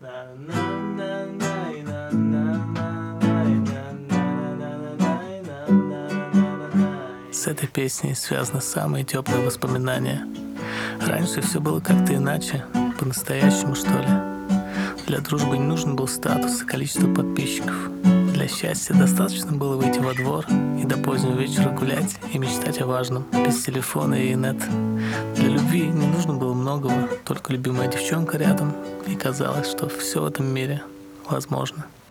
С этой песней связаны самые теплые воспоминания. Раньше все было как-то иначе, по-настоящему, что ли. Для дружбы не нужен был статус и количество подписчиков. Для счастья достаточно было выйти во двор и до позднего вечера гулять и мечтать о важном, без телефона и инет. Для любви не нужно было многого, только любимая девчонка рядом, и казалось, что все в этом мире возможно.